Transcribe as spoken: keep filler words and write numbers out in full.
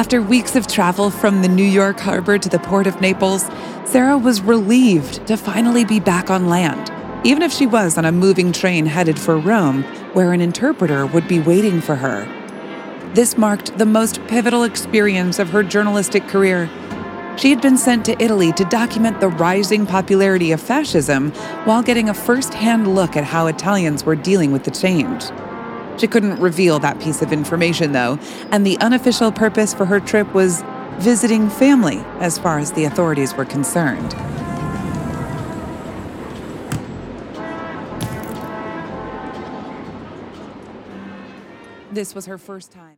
After weeks of travel from the New York harbor to the port of Naples, Sarah was relieved to finally be back on land, even if she was on a moving train headed for Rome, where an interpreter would be waiting for her. This marked the most pivotal experience of her journalistic career. She had been sent to Italy to document the rising popularity of fascism while getting a first-hand look at how Italians were dealing with the change. She couldn't reveal that piece of information, though, and the unofficial purpose for her trip was visiting family, as far as the authorities were concerned. This was her first time.